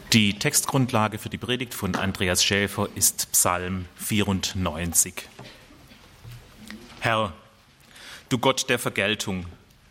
Die Textgrundlage für die Predigt von Andreas Schäfer ist Psalm 94. Herr, du Gott der Vergeltung,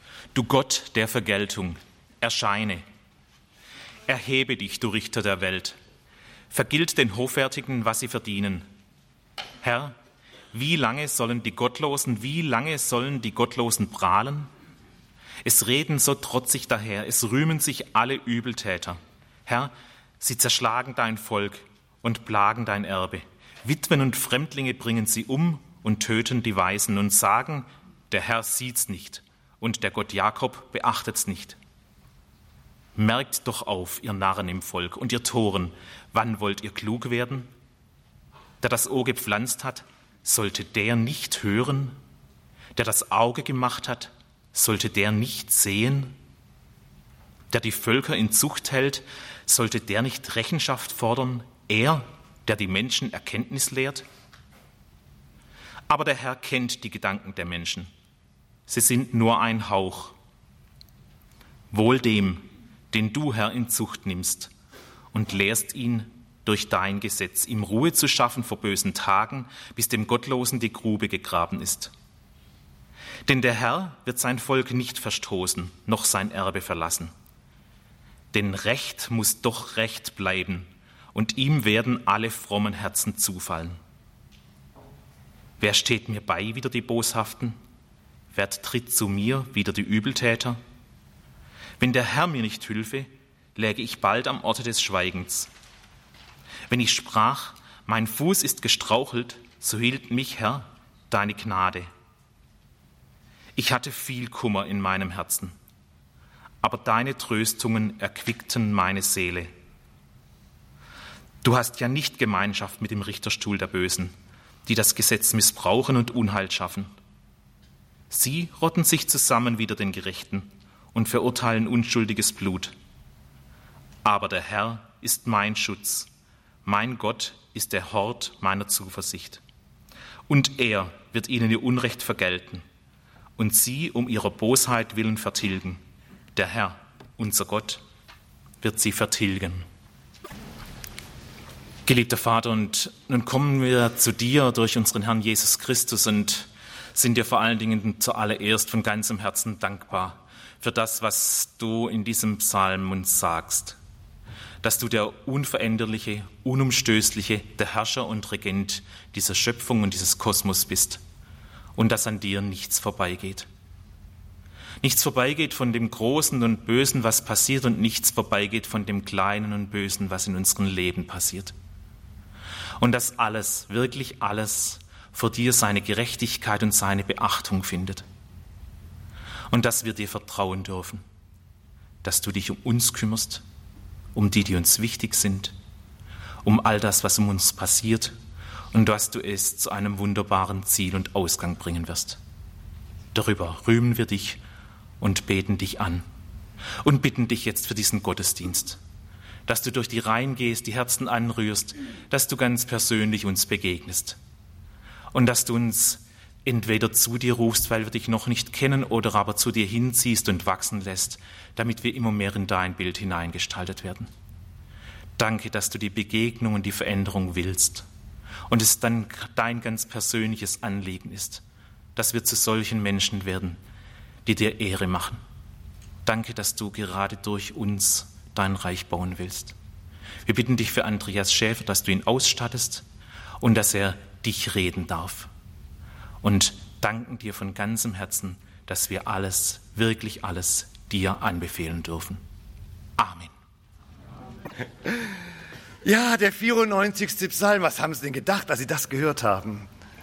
erscheine. Erhebe dich, du Richter der Welt. Vergilt den Hoffärtigen, was sie verdienen. Herr, wie lange sollen die Gottlosen prahlen? Es reden so trotzig daher, es rühmen sich alle Übeltäter. Herr, sie zerschlagen dein Volk und plagen dein Erbe. Witwen und Fremdlinge bringen sie um und töten die Weisen und sagen, der Herr sieht's nicht und der Gott Jakob beachtet's nicht. Merkt doch auf, ihr Narren im Volk und ihr Toren, wann wollt ihr klug werden? Der das Ohr gepflanzt hat, sollte der nicht hören? Der das Auge gemacht hat, sollte der nicht sehen? Der die Völker in Zucht hält, sollte der nicht Rechenschaft fordern, er, der die Menschen Erkenntnis lehrt? Aber der Herr kennt die Gedanken der Menschen. Sie sind nur ein Hauch. Wohl dem, den du, Herr, in Zucht nimmst und lehrst ihn durch dein Gesetz, ihm Ruhe zu schaffen vor bösen Tagen, bis dem Gottlosen die Grube gegraben ist. Denn der Herr wird sein Volk nicht verstoßen, noch sein Erbe verlassen. Denn Recht muss doch Recht bleiben, und ihm werden alle frommen Herzen zufallen. Wer steht mir bei, wider die Boshaften? Wer tritt zu mir, wider die Übeltäter? Wenn der Herr mir nicht hülfe, läge ich bald am Orte des Schweigens. Wenn ich sprach, mein Fuß ist gestrauchelt, so hielt mich, Herr, deine Gnade. Ich hatte viel Kummer in meinem Herzen, aber deine Tröstungen erquickten meine Seele. Du hast ja nicht Gemeinschaft mit dem Richterstuhl der Bösen, die das Gesetz missbrauchen und Unheil schaffen. Sie rotten sich zusammen wider den Gerechten und verurteilen unschuldiges Blut. Aber der Herr ist mein Schutz, mein Gott ist der Hort meiner Zuversicht. Und er wird ihnen ihr Unrecht vergelten und sie um ihrer Bosheit willen vertilgen. Der Herr, unser Gott, wird sie vertilgen. Geliebter Vater, und nun kommen wir zu dir durch unseren Herrn Jesus Christus und sind dir vor allen Dingen zuallererst von ganzem Herzen dankbar für das, was du in diesem Psalm uns sagst, dass du der unveränderliche, unumstößliche, der Herrscher und Regent dieser Schöpfung und dieses Kosmos bist und dass an dir nichts vorbeigeht. Nichts vorbeigeht von dem Großen und Bösen, was passiert, und nichts vorbeigeht von dem Kleinen und Bösen, was in unserem Leben passiert. Und dass alles, wirklich alles, vor dir seine Gerechtigkeit und seine Beachtung findet. Und dass wir dir vertrauen dürfen, dass du dich um uns kümmerst, um die uns wichtig sind, um all das, was um uns passiert, und dass du es zu einem wunderbaren Ziel und Ausgang bringen wirst. Darüber rühmen wir dich und beten dich an und bitten dich jetzt für diesen Gottesdienst, dass du durch die Reihen gehst, die Herzen anrührst, dass du ganz persönlich uns begegnest und dass du uns entweder zu dir rufst, weil wir dich noch nicht kennen, oder aber zu dir hinziehst und wachsen lässt, damit wir immer mehr in dein Bild hineingestaltet werden. Danke, dass du die Begegnung und die Veränderung willst und es dann dein ganz persönliches Anliegen ist, dass wir zu solchen Menschen werden, die dir Ehre machen. Danke, dass du gerade durch uns dein Reich bauen willst. Wir bitten dich für Andreas Schäfer, dass du ihn ausstattest und dass er dich reden darf. Und danken dir von ganzem Herzen, dass wir alles, wirklich alles, dir anbefehlen dürfen. Amen. Ja, der 94. Psalm, was haben Sie denn gedacht, als Sie das gehört haben?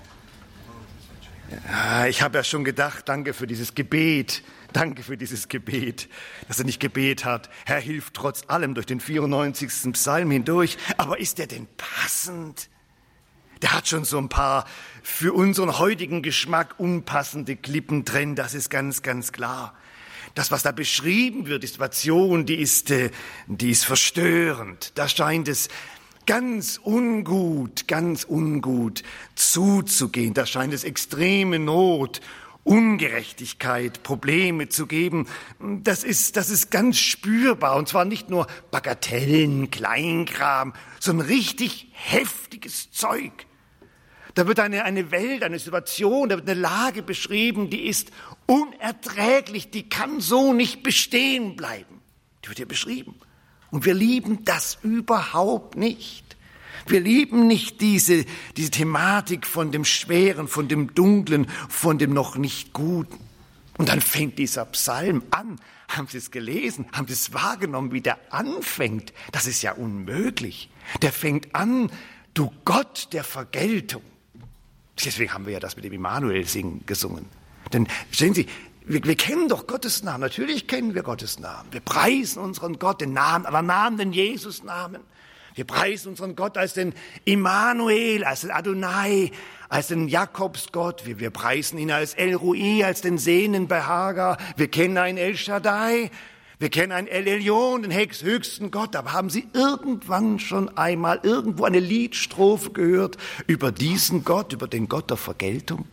Ja, ich habe ja schon gedacht, danke für dieses Gebet, dass er nicht gebetet hat. Herr, hilf trotz allem durch den 94. Psalm hindurch. Aber ist der denn passend? Der hat schon so ein paar für unseren heutigen Geschmack unpassende Klippen drin, das ist ganz, ganz klar. Das, was da beschrieben wird, die Situation, die ist verstörend. Da scheint es ganz ungut zuzugehen. Da scheint es extreme Not Ungerechtigkeit, Probleme zu geben, das ist ganz spürbar. Und zwar nicht nur Bagatellen, Kleinkram, sondern richtig heftiges Zeug. Da wird eine Welt, eine Situation, da wird eine Lage beschrieben, die ist unerträglich, die kann so nicht bestehen bleiben. Die wird hier beschrieben. Und wir lieben das überhaupt nicht. Wir lieben nicht diese Thematik von dem Schweren, von dem Dunklen, von dem noch nicht Guten. Und dann fängt dieser Psalm an. Haben Sie es gelesen? Haben Sie es wahrgenommen, wie der anfängt? Das ist ja unmöglich. Der fängt an, du Gott der Vergeltung. Deswegen haben wir ja das mit dem Immanuel-Singen gesungen. Denn, sehen Sie, wir kennen doch Gottes Namen. Natürlich kennen wir Gottes Namen. Wir preisen unseren Gott, den Namen, aber Namen, den Jesus-Namen. Wir preisen unseren Gott als den Immanuel, als den Adonai, als den Jakobsgott. Wir preisen ihn als El Roi, als den Sehnenbehager. Wir kennen einen El Shaddai. Wir kennen einen El Elyon, den höchsten Gott. Aber haben Sie irgendwann schon einmal irgendwo eine Liedstrophe gehört über diesen Gott, über den Gott der Vergeltung?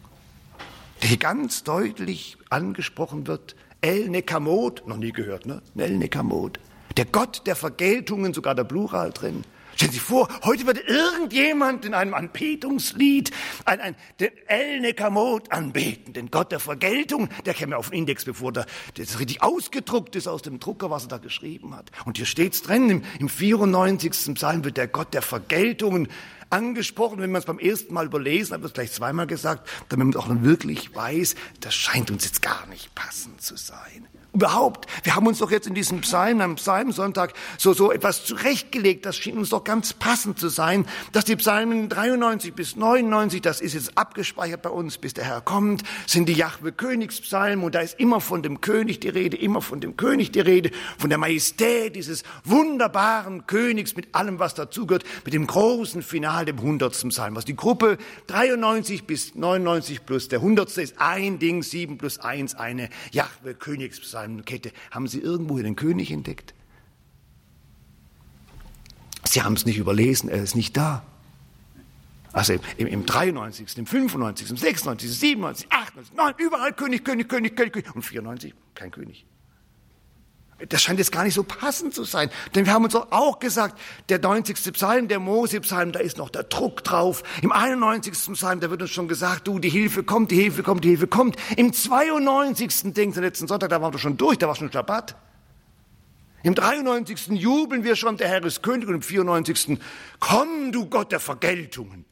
Der hier ganz deutlich angesprochen wird. El Nekamot, noch nie gehört, ne? El Nekamot. Der Gott der Vergeltungen, sogar der Plural drin. Stellen Sie sich vor, heute wird irgendjemand in einem Anbetungslied den El Nekamot anbeten, den Gott der Vergeltung. Der käme auf den Index, bevor das richtig ausgedruckt ist aus dem Drucker, was er da geschrieben hat. Und hier steht's drin, im 94. Psalm wird der Gott der Vergeltungen angesprochen. Wenn man es beim ersten Mal überlesen, hat man es gleich zweimal gesagt, damit man auch dann wirklich weiß, das scheint uns jetzt gar nicht passend zu sein. Überhaupt, wir haben uns doch jetzt in diesem Psalm, am Psalmsonntag, so etwas zurechtgelegt, das schien uns doch ganz passend zu sein, dass die Psalmen 93 bis 99, das ist jetzt abgespeichert bei uns, bis der Herr kommt, sind die Jahwe-Königspsalmen und da ist immer von dem König die Rede, immer von dem König die Rede, von der Majestät dieses wunderbaren Königs mit allem, was dazugehört, mit dem großen Finale, dem 100. Psalm. Was die Gruppe 93 bis 99 plus der 100. ist ein Ding, 7 plus 1, eine Jahwe-Königspsalm. Kette. Haben Sie irgendwo den König entdeckt? Sie haben es nicht überlesen, er ist nicht da. Also im 93., im 95., im 96., 97., 98, 9, überall König, König, König, König, König. Und 94, kein König. Das scheint jetzt gar nicht so passend zu sein. Denn wir haben uns auch gesagt, der 90. Psalm, der Mose-Psalm, da ist noch der Druck drauf. Im 91. Psalm, da wird uns schon gesagt, du, die Hilfe kommt, die Hilfe kommt, die Hilfe kommt. Im 92. denken Sie, letzten Sonntag, da waren wir schon durch, da war schon Schabbat. Im 93. jubeln wir schon, der Herr ist König. Und im 94. komm, du Gott der Vergeltungen.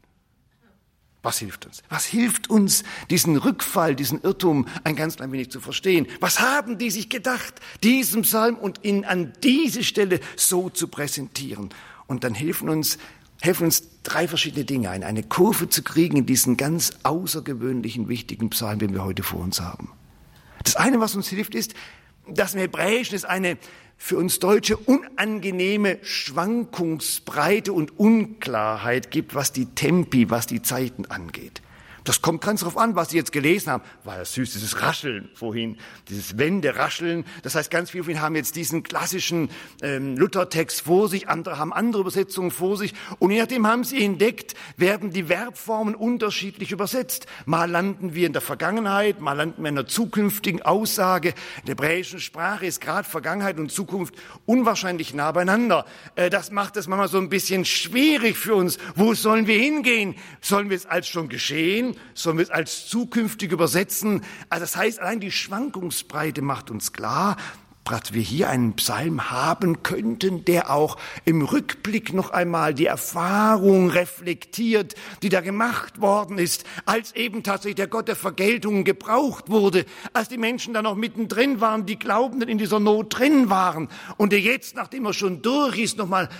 Was hilft uns? Was hilft uns, diesen Rückfall, diesen Irrtum ein ganz klein wenig zu verstehen? Was haben die sich gedacht, diesen Psalm und ihn an diese Stelle so zu präsentieren? Und dann helfen uns drei verschiedene Dinge ein, eine Kurve zu kriegen in diesen ganz außergewöhnlichen, wichtigen Psalm, den wir heute vor uns haben. Das eine, was uns hilft, ist, dass im Hebräischen es eine für uns Deutsche unangenehme Schwankungsbreite und Unklarheit gibt, was die Tempi, was die Zeiten angeht. Das kommt ganz darauf an, was Sie jetzt gelesen haben. War ja süß, dieses Rascheln vorhin, dieses Wenderascheln. Das heißt, ganz viele von Ihnen haben jetzt diesen klassischen Luthertext vor sich, andere haben andere Übersetzungen vor sich. Und je nachdem haben Sie entdeckt, werden die Verbformen unterschiedlich übersetzt. Mal landen wir in der Vergangenheit, mal landen wir in einer zukünftigen Aussage. In der hebräischen Sprache ist gerade Vergangenheit und Zukunft unwahrscheinlich nah beieinander. Das macht es manchmal so ein bisschen schwierig für uns. Wo sollen wir hingehen? Sollen wir es als schon geschehen? Sollen wir es als zukünftig übersetzen? Also das heißt, allein die Schwankungsbreite macht uns klar, dass wir hier einen Psalm haben könnten, der auch im Rückblick noch einmal die Erfahrung reflektiert, die da gemacht worden ist, als eben tatsächlich der Gott der Vergeltung gebraucht wurde, als die Menschen da noch mittendrin waren, die Glaubenden in dieser Not drin waren und der jetzt, nachdem er schon durch ist, noch mal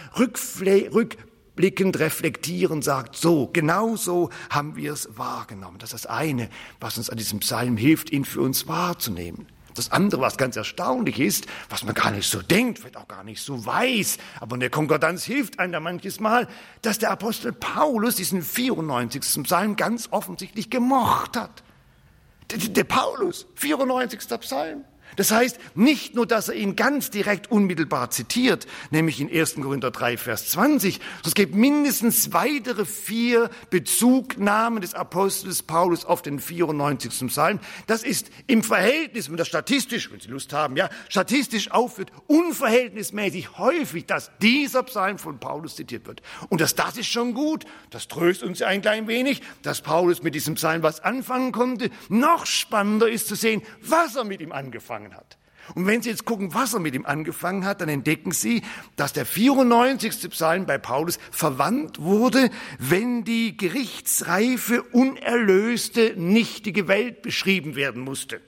rückblickend reflektieren, sagt, so, genau so haben wir es wahrgenommen. Das ist das eine, was uns an diesem Psalm hilft, ihn für uns wahrzunehmen. Das andere, was ganz erstaunlich ist, was man gar nicht so denkt, vielleicht auch gar nicht so weiß, aber in der Konkordanz hilft einem da manches Mal, dass der Apostel Paulus diesen 94. Psalm ganz offensichtlich gemocht hat. Der Paulus, 94. Psalm. Das heißt, nicht nur, dass er ihn ganz direkt unmittelbar zitiert, nämlich in 1. Korinther 3, Vers 20, sondern es gibt mindestens weitere 4 Bezugnahmen des Apostels Paulus auf den 94. Psalm. Das ist im Verhältnis, wenn das statistisch, wenn Sie Lust haben, ja, statistisch aufführt, unverhältnismäßig häufig, dass dieser Psalm von Paulus zitiert wird. Und das ist schon gut, das tröstet uns ja ein klein wenig, dass Paulus mit diesem Psalm was anfangen konnte. Noch spannender ist zu sehen, was er mit ihm angefangen hat. Und wenn Sie jetzt gucken, was er mit ihm angefangen hat, dann entdecken Sie, dass der 94. Psalm bei Paulus verwandt wurde, wenn die gerichtsreife, unerlöste, nichtige Welt beschrieben werden musste.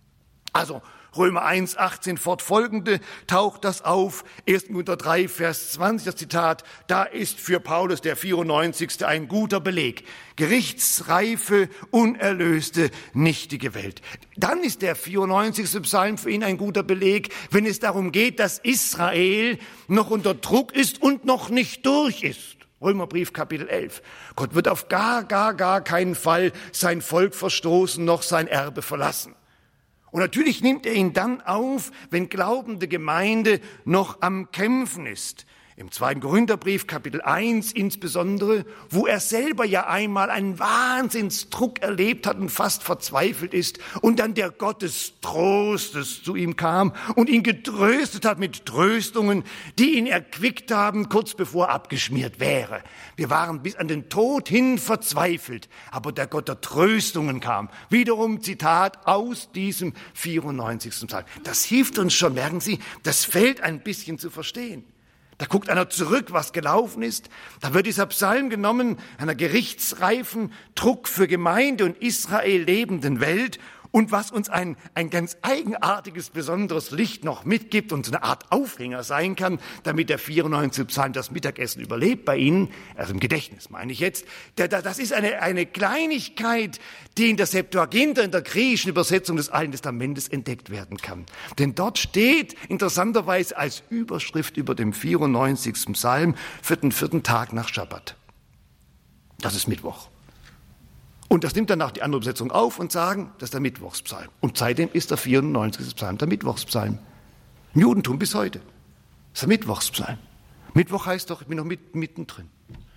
Also Römer 1, 18 fortfolgende taucht das auf. 1. Korinther 3, Vers 20, das Zitat, da ist für Paulus der 94. ein guter Beleg. Gerichtsreife, unerlöste, nichtige Welt. Dann ist der 94. Psalm für ihn ein guter Beleg, wenn es darum geht, dass Israel noch unter Druck ist und noch nicht durch ist. Römerbrief, Kapitel 11. Gott wird auf gar keinen Fall sein Volk verstoßen, noch sein Erbe verlassen. Und natürlich nimmt er ihn dann auf, wenn glaubende Gemeinde noch am Kämpfen ist. Im 2. Korintherbrief, Kapitel 1 insbesondere, wo er selber ja einmal einen Wahnsinnsdruck erlebt hat und fast verzweifelt ist und dann der Gott des Trostes zu ihm kam und ihn getröstet hat mit Tröstungen, die ihn erquickt haben, kurz bevor er abgeschmiert wäre. Wir waren bis an den Tod hin verzweifelt, aber der Gott der Tröstungen kam. Wiederum Zitat aus diesem 94. Psalm. Das hilft uns schon, merken Sie, das fällt ein bisschen zu verstehen. Da guckt einer zurück, was gelaufen ist. Da wird dieser Psalm genommen, einer gerichtsreifen, Druck für Gemeinde und Israel lebenden Welt und was uns ein ganz eigenartiges, besonderes Licht noch mitgibt und so eine Art Aufhänger sein kann, damit der 94. Psalm das Mittagessen überlebt bei Ihnen, also im Gedächtnis meine ich jetzt. Das ist eine Kleinigkeit, die in der Septuaginta, in der griechischen Übersetzung des Alten Testamentes entdeckt werden kann. Denn dort steht interessanterweise als Überschrift über dem 94. Psalm für den 4. Tag nach Schabbat. Das ist Mittwoch. Und das nimmt danach die andere Übersetzung auf und sagen, das ist der Mittwochspsalm. Und seitdem ist der 94. Psalm der Mittwochspsalm. Im Judentum bis heute. Das ist der Mittwochspsalm. Mittwoch heißt doch, ich bin noch mittendrin.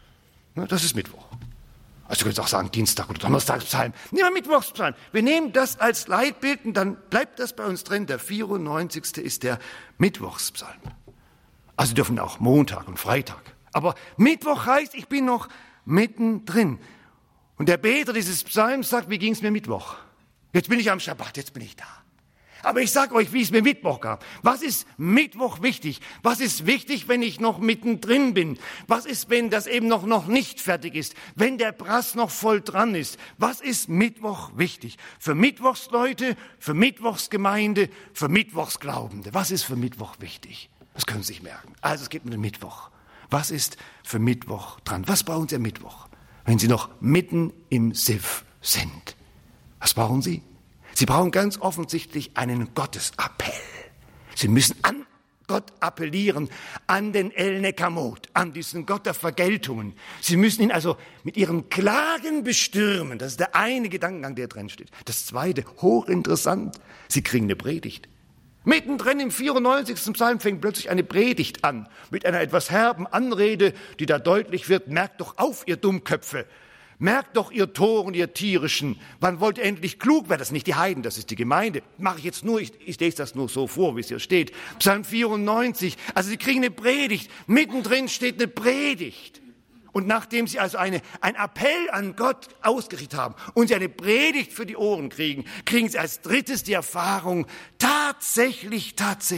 Das ist Mittwoch. Also du könntest auch sagen Dienstag oder Donnerstagspsalm. Nehmen wir Mittwochspsalm. Wir nehmen das als Leitbild und dann bleibt das bei uns drin. Der 94. ist der Mittwochspsalm. Also dürfen auch Montag und Freitag. Aber Mittwoch heißt, ich bin noch mittendrin. Und der Beter dieses Psalms sagt, wie ging es mir Mittwoch? Jetzt bin ich am Schabbat, jetzt bin ich da. Aber ich sage euch, wie es mir Mittwoch gab. Was ist Mittwoch wichtig? Was ist wichtig, wenn ich noch mittendrin bin? Was ist, wenn das eben noch nicht fertig ist? Wenn der Brass noch voll dran ist? Was ist Mittwoch wichtig? Für Mittwochsleute, für Mittwochsgemeinde, für Mittwochsglaubende. Was ist für Mittwoch wichtig? Das können Sie sich merken. Also es geht um den Mittwoch. Was ist für Mittwoch dran? Was brauchen Sie am Mittwoch? Wenn Sie noch mitten im Siff sind. Was brauchen Sie? Sie brauchen ganz offensichtlich einen Gottesappell. Sie müssen an Gott appellieren, an den El Nekamot, an diesen Gott der Vergeltungen. Sie müssen ihn also mit ihren Klagen bestürmen. Das ist der eine Gedankengang, der drin steht. Das zweite, hochinteressant, Sie kriegen eine Predigt. Mittendrin im 94. Psalm fängt plötzlich eine Predigt an, mit einer etwas herben Anrede, die da deutlich wird, merkt doch auf, ihr Dummköpfe, merkt doch, ihr Toren, ihr Tierischen, wann wollt ihr endlich klug werden? Das sind nicht die Heiden, das ist die Gemeinde. Mache ich jetzt nur, ich lese das nur so vor, wie es hier steht. Psalm 94, also sie kriegen eine Predigt, mittendrin steht eine Predigt. Und nachdem sie also ein Appell an Gott ausgerichtet haben und sie eine Predigt für die Ohren kriegen, kriegen sie als drittes die Erfahrung, tatsächlich,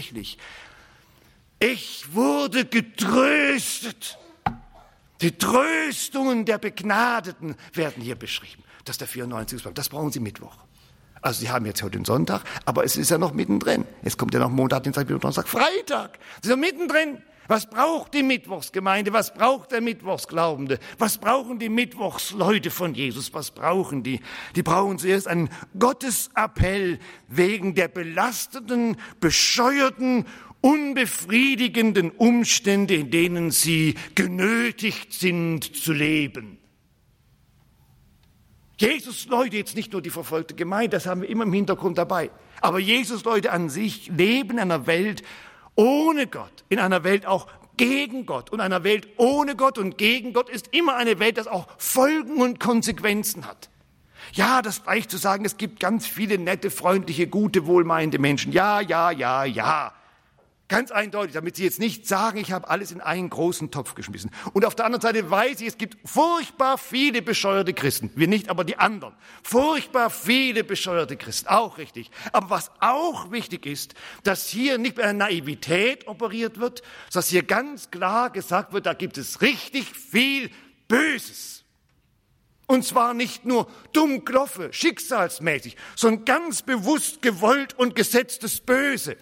ich wurde getröstet. Die Tröstungen der Begnadeten werden hier beschrieben. Das ist der 94. Psalm. Das brauchen Sie Mittwoch. Also Sie haben jetzt heute den Sonntag, aber es ist ja noch mittendrin. Jetzt kommt ja noch Montag, Dienstag, Mittwoch, Donnerstag, Freitag. Sie sind mittendrin. Was braucht die Mittwochsgemeinde? Was braucht der Mittwochsglaubende? Was brauchen die Mittwochsleute von Jesus? Was brauchen die? Die brauchen zuerst einen Gottesappell wegen der belasteten, bescheuerten, unbefriedigenden Umstände, in denen sie genötigt sind zu leben. Jesus, Leute, jetzt nicht nur die verfolgte Gemeinde, das haben wir immer im Hintergrund dabei. Aber Jesus-Leute an sich leben in einer Welt ohne Gott, in einer Welt auch gegen Gott. Und einer Welt ohne Gott und gegen Gott ist immer eine Welt, das auch Folgen und Konsequenzen hat. Ja, das reicht zu sagen, es gibt ganz viele nette, freundliche, gute, wohlmeinende Menschen. Ja. Ganz eindeutig, damit Sie jetzt nicht sagen, ich habe alles in einen großen Topf geschmissen. Und auf der anderen Seite weiß ich, es gibt furchtbar viele bescheuerte Christen. Wir nicht, aber die anderen. Furchtbar viele bescheuerte Christen, auch richtig. Aber was auch wichtig ist, dass hier nicht mit einer Naivität operiert wird, dass hier ganz klar gesagt wird, da gibt es richtig viel Böses. Und zwar nicht nur dummkloffe, schicksalsmäßig, sondern ganz bewusst gewollt und gesetztes Böse.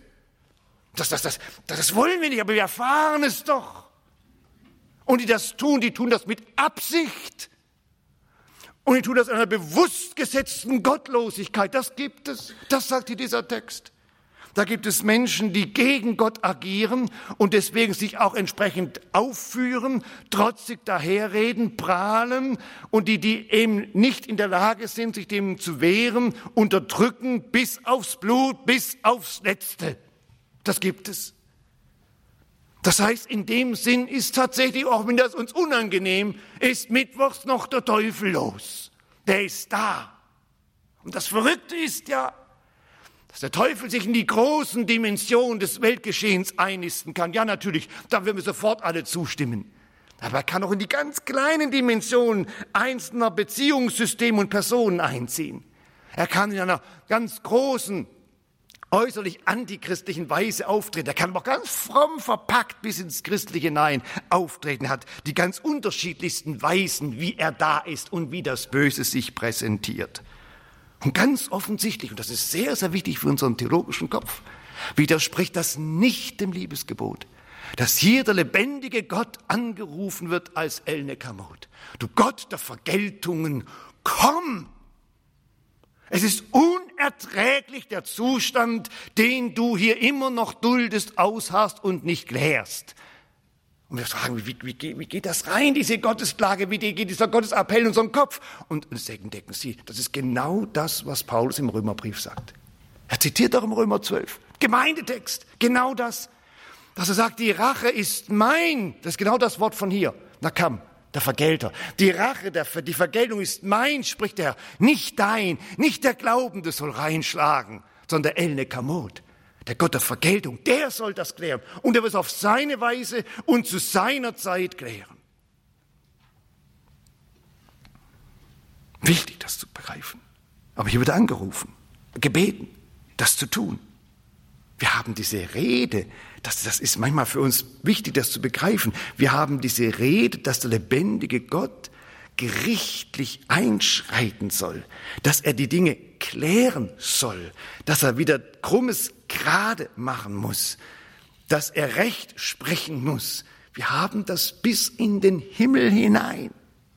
Das wollen wir nicht, aber wir erfahren es doch. Und die tun das mit Absicht. Und die tun das in einer bewusst gesetzten Gottlosigkeit. Das gibt es. Das sagt hier dieser Text. Da gibt es Menschen, die gegen Gott agieren und deswegen sich auch entsprechend aufführen, trotzig daherreden, prahlen und die eben nicht in der Lage sind, sich dem zu wehren, unterdrücken bis aufs Blut, bis aufs Letzte. Das gibt es. Das heißt, in dem Sinn ist tatsächlich, auch wenn das uns unangenehm ist, mittwochs noch der Teufel los. Der ist da. Und das Verrückte ist ja, dass der Teufel sich in die großen Dimensionen des Weltgeschehens einnisten kann. Ja, natürlich, da werden wir sofort alle zustimmen. Aber er kann auch in die ganz kleinen Dimensionen einzelner Beziehungssysteme und Personen einziehen. Er kann in einer ganz großen, äußerlich antichristlichen Weise auftreten. Er kann aber ganz fromm verpackt bis ins Christliche hinein auftreten. Er hat die ganz unterschiedlichsten Weisen, wie er da ist und wie das Böse sich präsentiert. Und ganz offensichtlich, und das ist sehr, sehr wichtig für unseren theologischen Kopf, widerspricht das nicht dem Liebesgebot, dass hier der lebendige Gott angerufen wird als El Nekamot. Du Gott der Vergeltungen, komm! Es ist unerträglich der Zustand, den du hier immer noch duldest, ausharrst und nicht klärst. Und wir fragen, wie geht das rein, diese Gottesklage, wie geht dieser Gottesappell in unseren Kopf? Und entdecken Sie, das ist genau das, was Paulus im Römerbrief sagt. Er zitiert auch im Römer 12, Gemeindetext, genau das. Dass er sagt, die Rache ist mein, das ist genau das Wort von hier, Nakam. Der Vergelter. Die Rache, die Vergeltung ist mein, spricht er, nicht dein, nicht der Glaubende soll reinschlagen, sondern der El Nekamot, der Gott der Vergeltung, der soll das klären. Und er wird es auf seine Weise und zu seiner Zeit klären. Wichtig, das zu begreifen. Aber hier wird angerufen, gebeten, das zu tun. Wir haben diese Rede, das ist manchmal für uns wichtig, das zu begreifen. Wir haben diese Rede, dass der lebendige Gott gerichtlich einschreiten soll, dass er die Dinge klären soll, dass er wieder Krummes gerade machen muss, dass er Recht sprechen muss. Wir haben das bis in den Himmel hinein.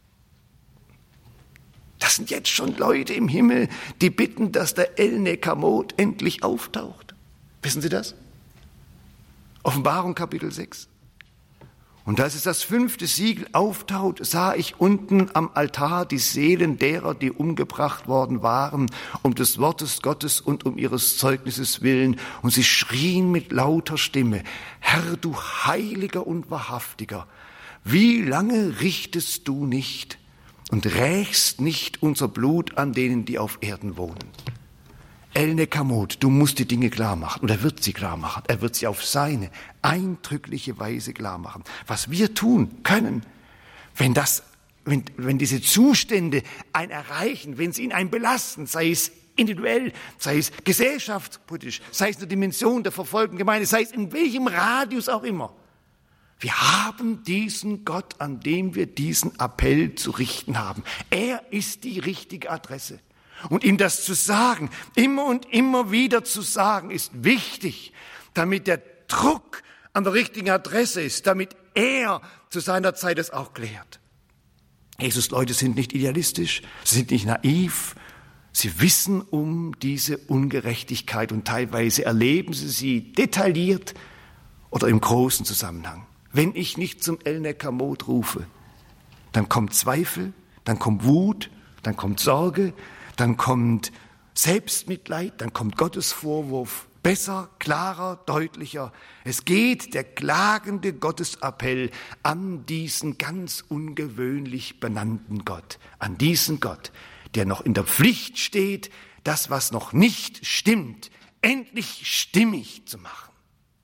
Das sind jetzt schon Leute im Himmel, die bitten, dass der El Nekamot endlich auftaucht. Wissen Sie das? Offenbarung Kapitel 6. Und als es das 5. Siegel auftaucht, sah ich unten am Altar die Seelen derer, die umgebracht worden waren, um des Wortes Gottes und um ihres Zeugnisses willen. Und sie schrien mit lauter Stimme, Herr, du Heiliger und Wahrhaftiger, wie lange richtest du nicht und rächst nicht unser Blut an denen, die auf Erden wohnen? El Nekamot, du musst die Dinge klar machen. Und er wird sie klar machen. Er wird sie auf seine eindrückliche Weise klar machen. Was wir tun können, wenn diese Zustände einen erreichen, wenn sie ihn einen belasten, sei es individuell, sei es gesellschaftspolitisch, sei es in der Dimension der verfolgten Gemeinde, sei es in welchem Radius auch immer. Wir haben diesen Gott, an dem wir diesen Appell zu richten haben. Er ist die richtige Adresse. Und ihm das zu sagen, immer und immer wieder zu sagen, ist wichtig, damit der Druck an der richtigen Adresse ist, damit er zu seiner Zeit es auch klärt. Jesus-Leute sind nicht idealistisch, sie sind nicht naiv, sie wissen um diese Ungerechtigkeit und teilweise erleben sie detailliert oder im großen Zusammenhang. Wenn ich nicht zum El Nekamot rufe, dann kommt Zweifel, dann kommt Wut, dann kommt Sorge, dann kommt Selbstmitleid, dann kommt Gottes Vorwurf. Besser, klarer, deutlicher. Es geht der klagende Gottesappell an diesen ganz ungewöhnlich benannten Gott, an diesen Gott, der noch in der Pflicht steht, das, was noch nicht stimmt, endlich stimmig zu machen.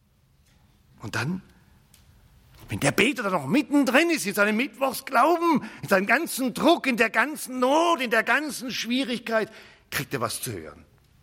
Und dann, wenn der Beter da noch mittendrin ist, in seinem Mittwochsglauben, in seinem ganzen Druck, in der ganzen Not, in der ganzen Schwierigkeit, kriegt er was zu hören.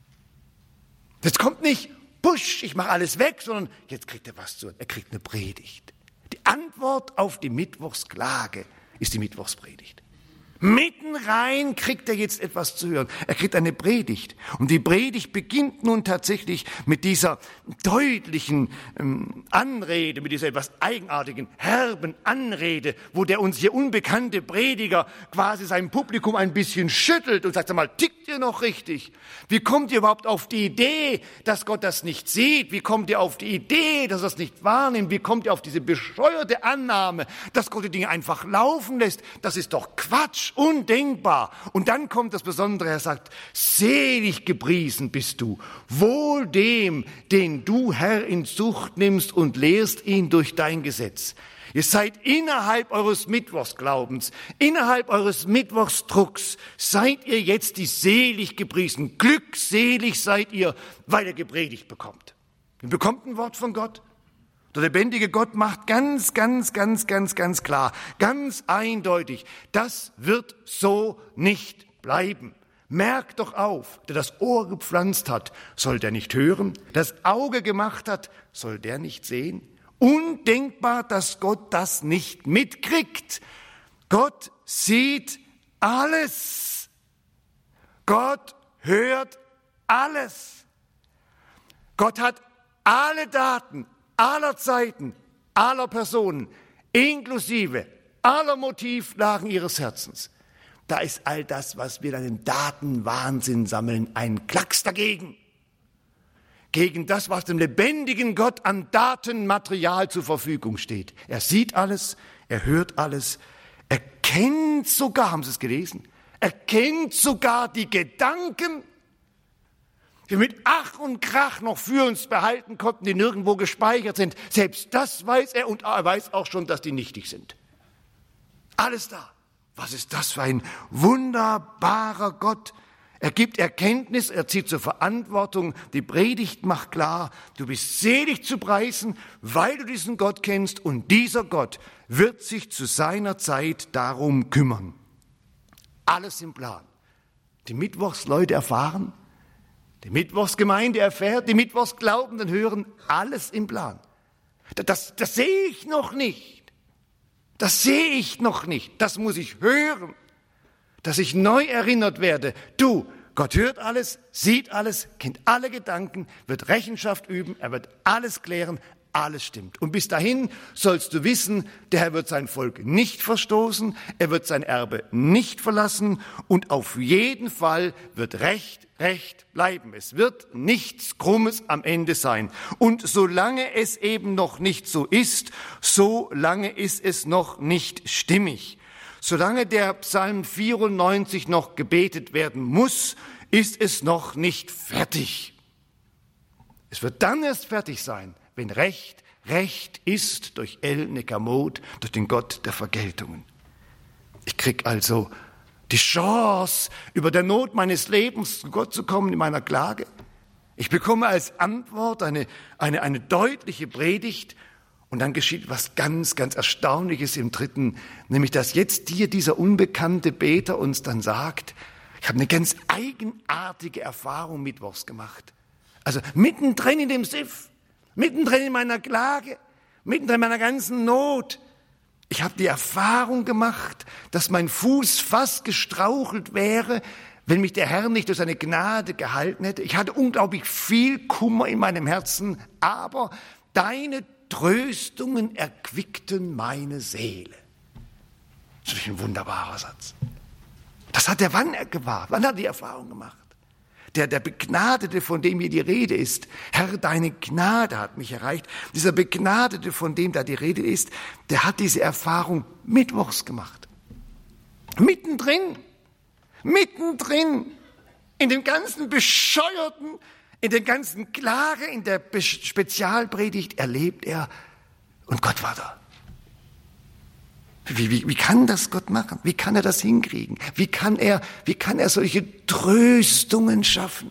Jetzt kommt nicht, push, ich mache alles weg, sondern jetzt kriegt er was zu hören. Er kriegt eine Predigt. Die Antwort auf die Mittwochsklage ist die Mittwochspredigt. Mitten rein kriegt er jetzt etwas zu hören. Er kriegt eine Predigt. Und die Predigt beginnt nun tatsächlich mit dieser deutlichen Anrede, mit dieser etwas eigenartigen, herben Anrede, wo der uns hier unbekannte Prediger quasi sein Publikum ein bisschen schüttelt und sagt, sag mal, tickt ihr noch richtig? Wie kommt ihr überhaupt auf die Idee, dass Gott das nicht sieht? Wie kommt ihr auf die Idee, dass er es nicht wahrnimmt? Wie kommt ihr auf diese bescheuerte Annahme, dass Gott die Dinge einfach laufen lässt? Das ist doch Quatsch. Undenkbar. Und dann kommt das Besondere, er sagt, selig gepriesen bist du, wohl dem, den du, Herr, in Zucht nimmst und lehrst ihn durch dein Gesetz. Ihr seid innerhalb eures Mittwochsglaubens, innerhalb eures Mittwochsdrucks, seid ihr jetzt die selig gepriesen. Glückselig seid ihr, weil ihr gepredigt bekommt. Ihr bekommt ein Wort von Gott. Der lebendige Gott macht ganz klar, ganz eindeutig, das wird so nicht bleiben. Merkt doch auf, der das Ohr gepflanzt hat, soll der nicht hören? Das Auge gemacht hat, soll der nicht sehen? Undenkbar, dass Gott das nicht mitkriegt. Gott sieht alles. Gott hört alles. Gott hat alle Daten, aller Zeiten, aller Personen, inklusive aller Motivlagen ihres Herzens. Da ist all das, was wir dann im Datenwahnsinn sammeln, ein Klacks dagegen. Gegen das, was dem lebendigen Gott an Datenmaterial zur Verfügung steht. Er sieht alles, er hört alles, er kennt sogar, haben Sie es gelesen? Er kennt sogar die Gedanken, die wir mit Ach und Krach noch für uns behalten konnten, die nirgendwo gespeichert sind. Selbst das weiß er und er weiß auch schon, dass die nichtig sind. Alles da. Was ist das für ein wunderbarer Gott? Er gibt Erkenntnis, er zieht zur Verantwortung. Die Predigt macht klar, du bist selig zu preisen, weil du diesen Gott kennst und dieser Gott wird sich zu seiner Zeit darum kümmern. Alles im Plan. Die Mittwochsleute erfahren, die Mittwochsgemeinde erfährt, die Mittwochsglaubenden hören, alles im Plan. Das sehe ich noch nicht. Das sehe ich noch nicht. Das muss ich hören, dass ich neu erinnert werde. Du, Gott hört alles, sieht alles, kennt alle Gedanken, wird Rechenschaft üben, er wird alles klären, alles stimmt. Und bis dahin sollst du wissen, der Herr wird sein Volk nicht verstoßen, er wird sein Erbe nicht verlassen und auf jeden Fall wird Recht bleiben. Es wird nichts Krummes am Ende sein. Und solange es eben noch nicht so ist, solange ist es noch nicht stimmig. Solange der Psalm 94 noch gebetet werden muss, ist es noch nicht fertig. Es wird dann erst fertig sein, wenn Recht ist durch El Nekamot, durch den Gott der Vergeltungen. Ich krieg also die Chance, über der Not meines Lebens zu Gott zu kommen in meiner Klage. Ich bekomme als Antwort eine deutliche Predigt und dann geschieht was ganz Erstaunliches im 3., nämlich dass jetzt hier dieser unbekannte Beter uns dann sagt, ich habe eine ganz eigenartige Erfahrung mittwochs gemacht. Also mittendrin in dem Siff, mittendrin in meiner Klage, mittendrin in meiner ganzen Not. Ich habe die Erfahrung gemacht, dass mein Fuß fast gestrauchelt wäre, wenn mich der Herr nicht durch seine Gnade gehalten hätte. Ich hatte unglaublich viel Kummer in meinem Herzen, aber deine Tröstungen erquickten meine Seele. Das ist ein wunderbarer Satz. Das hat er wann gewahrt? Wann hat er die Erfahrung gemacht? Der Begnadete, von dem hier die Rede ist, Herr, deine Gnade hat mich erreicht. Dieser Begnadete, von dem da die Rede ist, der hat diese Erfahrung mittwochs gemacht. Mittendrin. In dem ganzen Bescheuerten, in der ganzen Klage, in der Spezialpredigt erlebt er, und Gott war da. Wie kann das Gott machen? Wie kann er das hinkriegen? Wie kann er solche Tröstungen schaffen?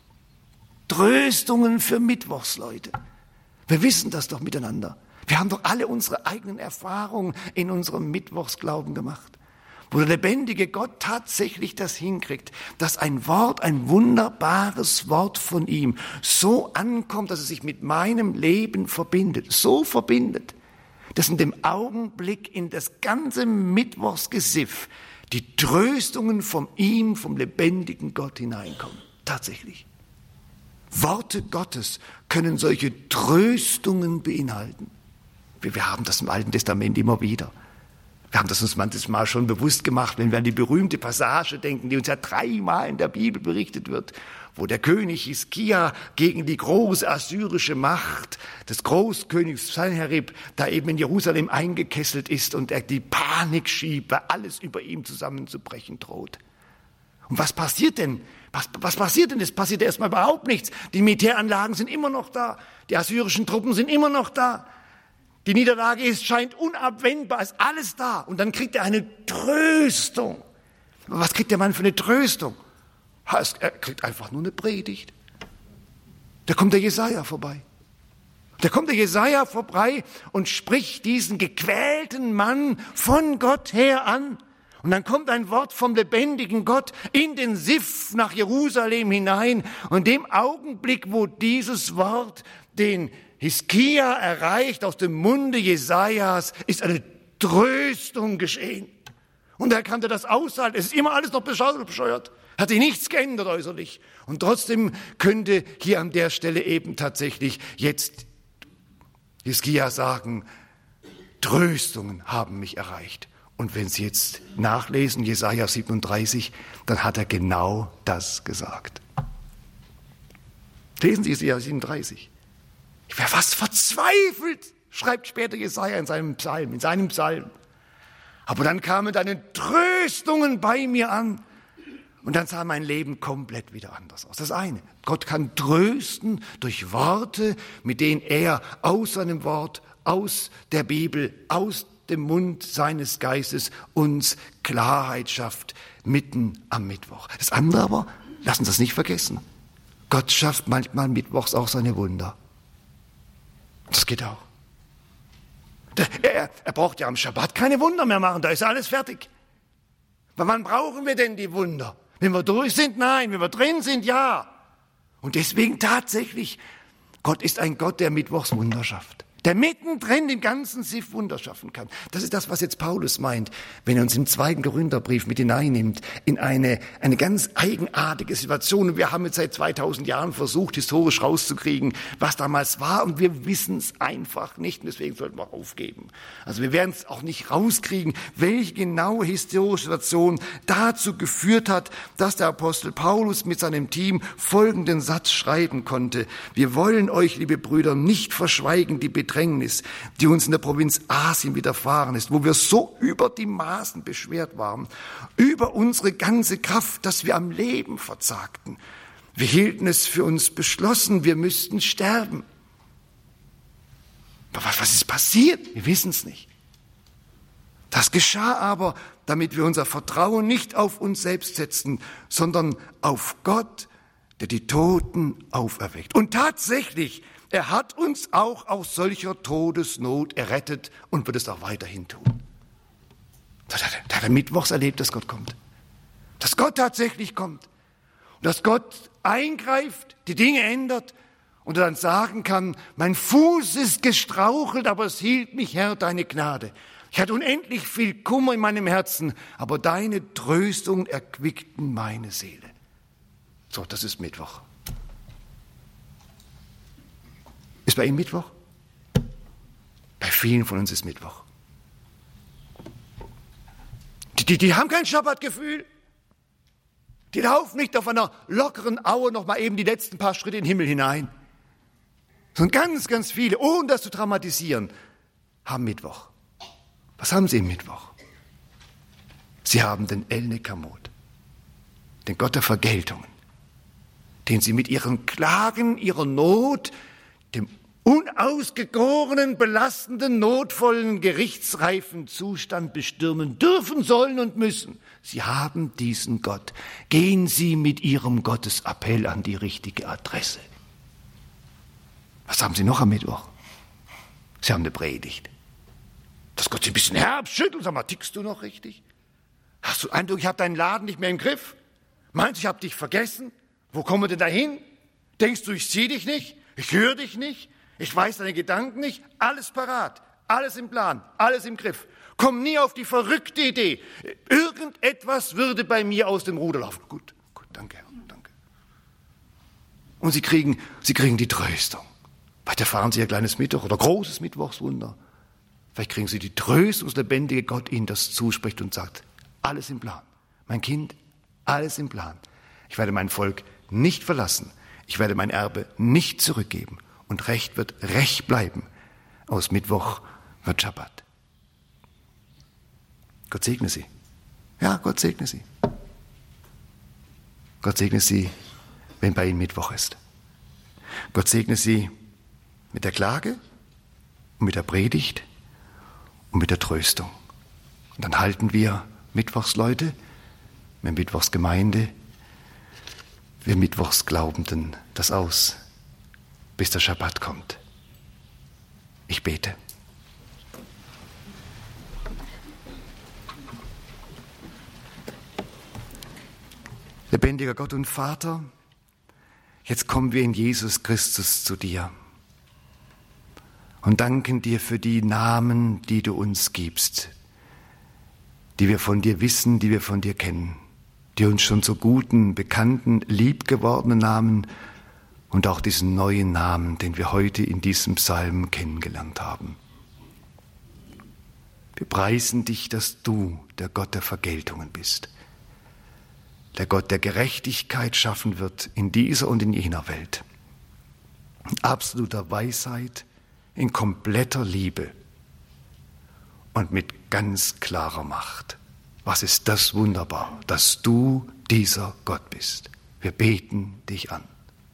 Tröstungen für Mittwochsleute. Wir wissen das doch miteinander. Wir haben doch alle unsere eigenen Erfahrungen in unserem Mittwochsglauben gemacht, wo der lebendige Gott tatsächlich das hinkriegt, dass ein Wort, ein wunderbares Wort von ihm so ankommt, dass es sich mit meinem Leben verbindet, so verbindet, dass in dem Augenblick in das ganze Mittwochsgesiff die Tröstungen von ihm, vom lebendigen Gott hineinkommen. Tatsächlich. Worte Gottes können solche Tröstungen beinhalten. Wir haben das im Alten Testament immer wieder. Wir haben das uns manches Mal schon bewusst gemacht, wenn wir an die berühmte Passage denken, die uns ja 3-mal in der Bibel berichtet wird, wo der König Hiskia gegen die große assyrische Macht des Großkönigs Sanherib da eben in Jerusalem eingekesselt ist und er die Panik schiebt, weil alles über ihm zusammenzubrechen droht. Und was passiert denn? Was passiert denn? Es passiert erstmal überhaupt nichts. Die Militäranlagen sind immer noch da. Die assyrischen Truppen sind immer noch da. Die Niederlage scheint unabwendbar, ist alles da. Und dann kriegt er eine Tröstung. Aber was kriegt der Mann für eine Tröstung? Er kriegt einfach nur eine Predigt. Da kommt der Jesaja vorbei. Da kommt der Jesaja vorbei und spricht diesen gequälten Mann von Gott her an. Und dann kommt ein Wort vom lebendigen Gott in den Sif nach Jerusalem hinein. Und in dem Augenblick, wo dieses Wort den Hiskia erreicht aus dem Munde Jesajas, ist eine Tröstung geschehen. Und er kannte das aushalten. Es ist immer alles noch bescheuert. Hat sich nichts geändert äußerlich. Und trotzdem könnte hier an der Stelle eben tatsächlich jetzt Hiskia sagen, Tröstungen haben mich erreicht. Und wenn Sie jetzt nachlesen, Jesaja 37, dann hat er genau das gesagt. Lesen Sie Jesaja 37. Ich wäre fast verzweifelt, schreibt später Jesaja in seinem Psalm. Aber dann kamen deine Tröstungen bei mir an. Und dann sah mein Leben komplett wieder anders aus. Das eine, Gott kann trösten durch Worte, mit denen er aus seinem Wort, aus der Bibel, aus dem Mund seines Geistes uns Klarheit schafft, mitten am Mittwoch. Das andere aber, lassen Sie das nicht vergessen, Gott schafft manchmal mittwochs auch seine Wunder. Das geht auch. Er braucht ja am Schabbat keine Wunder mehr machen, da ist alles fertig. Aber wann brauchen wir denn die Wunder? Wenn wir durch sind, nein. Wenn wir drin sind, ja. Und deswegen tatsächlich, Gott ist ein Gott, der mittwochs Wunder schafft. Der mittendrin den ganzen Sif Wunder schaffen kann. Das ist das, was jetzt Paulus meint, wenn er uns im 2. Korintherbrief mit hineinnimmt in eine ganz eigenartige Situation. Und wir haben jetzt seit 2000 Jahren versucht, historisch rauszukriegen, was damals war. Und wir wissen es einfach nicht. Und deswegen sollten wir aufgeben. Also wir werden es auch nicht rauskriegen, welche genaue historische Situation dazu geführt hat, dass der Apostel Paulus mit seinem Team folgenden Satz schreiben konnte. Wir wollen euch, liebe Brüder, nicht verschweigen, die Bedrängnis, die uns in der Provinz Asien widerfahren ist, wo wir so über die Maßen beschwert waren, über unsere ganze Kraft, dass wir am Leben verzagten. Wir hielten es für uns beschlossen, wir müssten sterben. Aber was ist passiert? Wir wissen es nicht. Das geschah aber, damit wir unser Vertrauen nicht auf uns selbst setzen, sondern auf Gott, der die Toten auferweckt. Und tatsächlich, er hat uns auch aus solcher Todesnot errettet und wird es auch weiterhin tun. Da hat er mittwochs erlebt, dass Gott kommt. Dass Gott tatsächlich kommt. Und dass Gott eingreift, die Dinge ändert und er dann sagen kann, mein Fuß ist gestrauchelt, aber es hielt mich, Herr, deine Gnade. Ich hatte unendlich viel Kummer in meinem Herzen, aber deine Tröstungen erquickten meine Seele. So, das ist Mittwoch. Ist bei Ihnen Mittwoch? Bei vielen von uns ist Mittwoch. Die haben kein Schabbatgefühl. Die laufen nicht auf einer lockeren Aue noch mal eben die letzten paar Schritte in den Himmel hinein. Sondern ganz, ganz viele, ohne das zu dramatisieren, haben Mittwoch. Was haben sie im Mittwoch? Sie haben den El Nekamot, den Gott der Vergeltungen, den sie mit ihren Klagen, ihrer Not, dem unausgegorenen, belastenden, notvollen, gerichtsreifen Zustand bestürmen dürfen, sollen und müssen. Sie haben diesen Gott. Gehen Sie mit Ihrem Gottesappell an die richtige Adresse. Was haben Sie noch am Mittwoch? Sie haben eine Predigt. Dass Gott Sie ein bisschen herb schüttelt. Sag mal, tickst du noch richtig? Hast du den Eindruck, ich habe deinen Laden nicht mehr im Griff? Meinst du, ich habe dich vergessen? Wo kommen wir denn dahin? Denkst du, ich sehe dich nicht? Ich höre dich nicht? Ich weiß deine Gedanken nicht? Alles parat, alles im Plan, alles im Griff. Komm nie auf die verrückte Idee. Irgendetwas würde bei mir aus dem Ruder laufen. Gut, danke, Herr, danke. Und Sie kriegen die Tröstung. Vielleicht erfahren Sie Ihr kleines Mittwoch oder großes Mittwochswunder. Vielleicht kriegen Sie die Tröstung, dass lebendige Gott Ihnen das zuspricht und sagt, alles im Plan. Mein Kind, alles im Plan. Ich werde mein Volk nicht verlassen. Ich werde mein Erbe nicht zurückgeben. Und Recht wird Recht bleiben. Aus Mittwoch wird Schabbat. Gott segne Sie. Ja, Gott segne Sie. Gott segne Sie, wenn bei Ihnen Mittwoch ist. Gott segne Sie mit der Klage und mit der Predigt und mit der Tröstung. Und dann halten wir Mittwochsleute, wir Mittwochsgemeinde, wir Mittwochsglaubenden das aus, bis der Schabbat kommt. Ich bete. Lebendiger Gott und Vater, jetzt kommen wir in Jesus Christus zu dir und danken dir für die Namen, die du uns gibst, die wir von dir wissen, die wir von dir kennen, die uns schon so guten, bekannten, liebgewordenen Namen und auch diesen neuen Namen, den wir heute in diesem Psalm kennengelernt haben. Wir preisen dich, dass du der Gott der Vergeltungen bist, der Gott der Gerechtigkeit schaffen wird in dieser und in jener Welt, in absoluter Weisheit, in kompletter Liebe und mit ganz klarer Macht. Was ist das wunderbar, dass du dieser Gott bist. Wir beten dich an.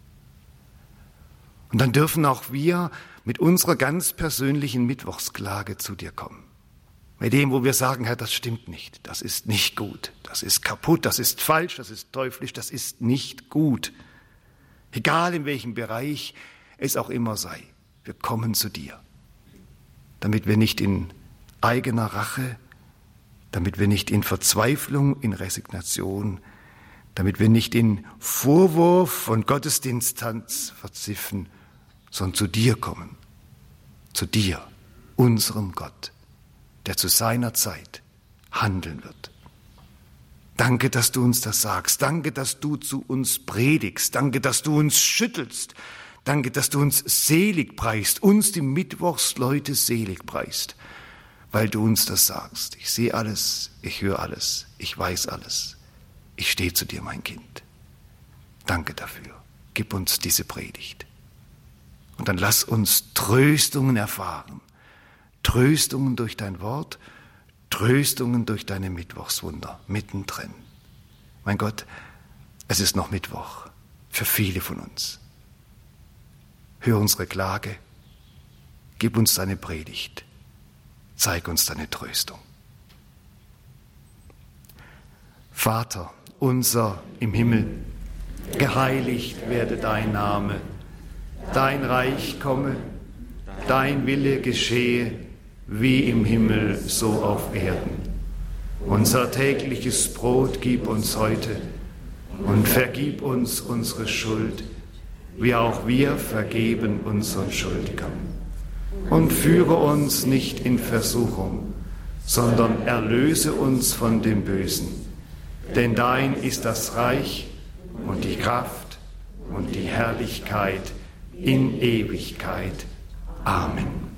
Und dann dürfen auch wir mit unserer ganz persönlichen Mittwochsklage zu dir kommen. Mit dem, wo wir sagen, Herr, das stimmt nicht, das ist nicht gut, das ist kaputt, das ist falsch, das ist teuflisch, das ist nicht gut. Egal in welchem Bereich es auch immer sei, wir kommen zu dir, damit wir nicht in eigener Rache, damit wir nicht in Verzweiflung, in Resignation, damit wir nicht in Vorwurf von Gottesdienstanz verziffen, sondern zu dir kommen, zu dir, unserem Gott, der zu seiner Zeit handeln wird. Danke, dass du uns das sagst. Danke, dass du zu uns predigst. Danke, dass du uns schüttelst. Danke, dass du uns selig preist, uns die Mittwochsleute selig preist, weil du uns das sagst. Ich sehe alles, ich höre alles, ich weiß alles. Ich stehe zu dir, mein Kind. Danke dafür. Gib uns diese Predigt. Und dann lass uns Tröstungen erfahren. Tröstungen durch dein Wort, Tröstungen durch deine Mittwochswunder mittendrin. Mein Gott, es ist noch Mittwoch für viele von uns. Hör unsere Klage, gib uns deine Predigt, zeig uns deine Tröstung. Vater unser im Himmel, geheiligt werde dein Name, dein Reich komme, dein Wille geschehe, wie im Himmel, so auf Erden. Unser tägliches Brot gib uns heute und vergib uns unsere Schuld, wie auch wir vergeben unseren Schuldigern. Und führe uns nicht in Versuchung, sondern erlöse uns von dem Bösen. Denn dein ist das Reich und die Kraft und die Herrlichkeit in Ewigkeit. Amen.